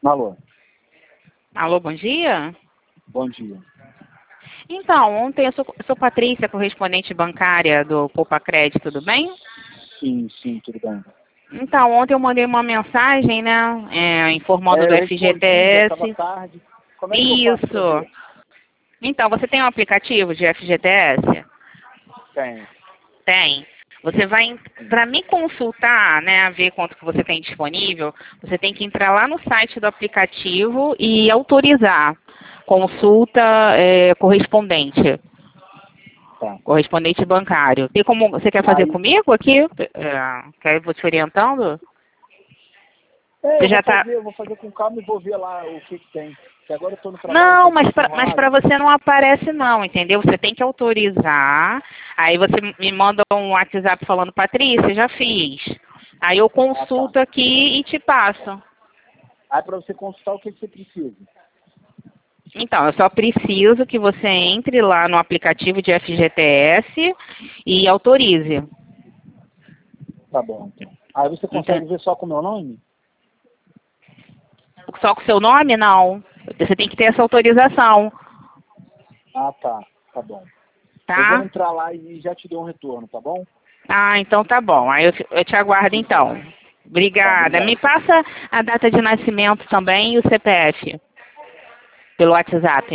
Alô, Alô, bom dia. bom dia. Então, ontem eu sou Patrícia, correspondente bancária do Poupa Crédito, tudo bem? Sim, tudo bem. Então, ontem eu mandei uma mensagem, né, informando do Eu respondi, já estava FGTS. tarde. Como é que eu faço pra Isso. ver? Então, você tem um aplicativo de FGTS? Tem. Tem. Você vai, para me consultar, né, ver quanto que você tem disponível, você tem que entrar lá no site do aplicativo e autorizar consulta correspondente. Tá. Correspondente bancário. E como você quer fazer Aí, comigo aqui? Quer eu vou te orientando? Você já tá. eu vou fazer com calma e vou ver lá o que tem. Porque agora eu tô no trabalho, Não, tô um mas pouco mas enrolado. para você não aparece não, entendeu? Você tem que autorizar. Aí você me manda um WhatsApp falando, Patrícia, já fiz. Aí eu Ah, tá. consulto aqui e te passo. Aí pra você consultar o que você precisa. Então, eu só preciso que você entre lá no aplicativo de FGTS e autorize. Tá bom, então. Aí você consegue ver só com o meu nome? Só com o seu nome? Não. Você tem que ter essa autorização, Ah, tá. Tá bom. Eu vou tá? entrar lá e já te dou um retorno, tá bom? Ah, então tá bom. Aí eu te aguardo então. Tá, Obrigada. obrigado. Me passa a data de nascimento também e o CPF pelo WhatsApp.